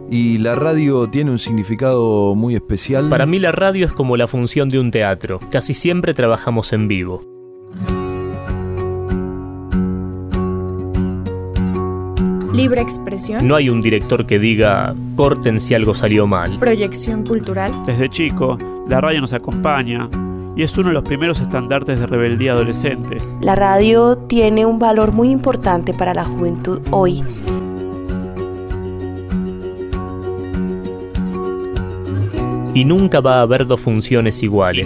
¿Y la radio tiene un significado muy especial? Para mí la radio es como la función de un teatro. Casi siempre trabajamos en vivo. Libre expresión. No hay un director que diga, corten si algo salió mal. Proyección cultural. Desde chico, la radio nos acompaña y es uno de los primeros estandartes de rebeldía adolescente. La radio tiene un valor muy importante para la juventud hoy. Y nunca va a haber dos funciones iguales.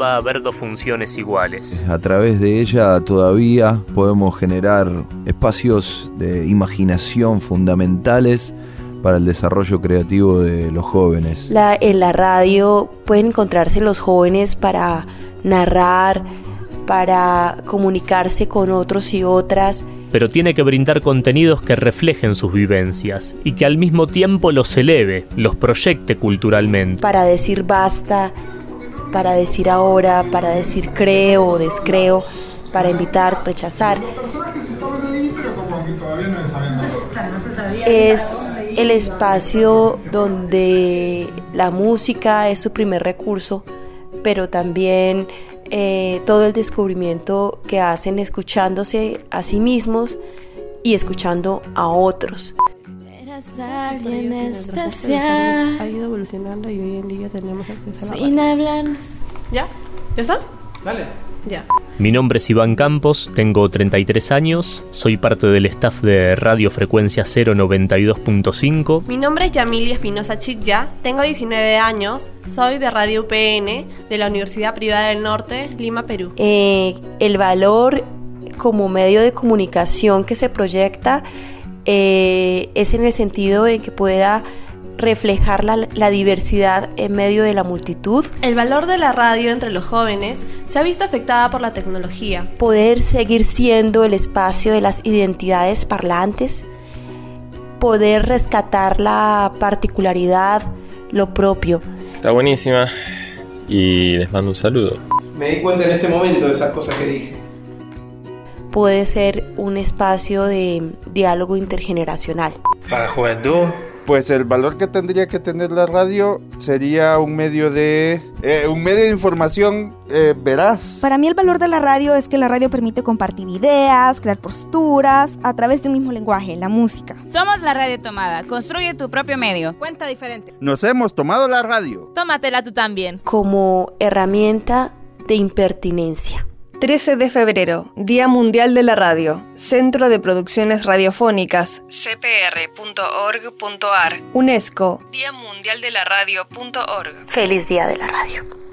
A través de ella todavía podemos generar espacios de imaginación fundamentales para el desarrollo creativo de los jóvenes. En la radio pueden encontrarse los jóvenes para narrar, para comunicarse con otros y otras. Pero tiene que brindar contenidos que reflejen sus vivencias y que al mismo tiempo los eleve, los proyecte culturalmente. Para decir basta, para decir ahora, para decir creo o descreo, para invitar, rechazar. Es el espacio donde la música es su primer recurso, pero también todo el descubrimiento que hacen escuchándose a sí mismos y escuchando a otros. Eras alguien especial. Ha ido evolucionando y hoy en día tenemos acceso a la sin hablarnos. ¿Ya? ¿Ya está? Dale. Ya. Mi nombre es Iván Campos, tengo 33 años, soy parte del staff de Radio Frecuencia 092.5. Mi nombre es Yamilia Espinosa Chitya, tengo 19 años, soy de Radio UPN, de la Universidad Privada del Norte, Lima, Perú. El valor como medio de comunicación que se proyecta es en el sentido de que pueda reflejar la diversidad en medio de la multitud. El valor de la radio entre los jóvenes se ha visto afectada por la tecnología. Poder seguir siendo el espacio de las identidades parlantes, poder rescatar la particularidad, lo propio. Está buenísima y les mando un saludo. Me di cuenta en este momento de esas cosas que dije. Puede ser un espacio de diálogo intergeneracional. Para la juventud. Pues el valor que tendría que tener la radio sería un medio de información veraz. Para mí el valor de la radio es que la radio permite compartir ideas, crear posturas a través de un mismo lenguaje, la música. Somos la Radio Tomada. Construye tu propio medio. Cuenta diferente. Nos hemos tomado la radio. Tómatela tú también. Como herramienta de impertinencia. 13 de febrero, Día Mundial de la Radio, Centro de Producciones Radiofónicas, cpr.org.ar, UNESCO, Día Mundial de la Radio.org. Feliz Día de la Radio.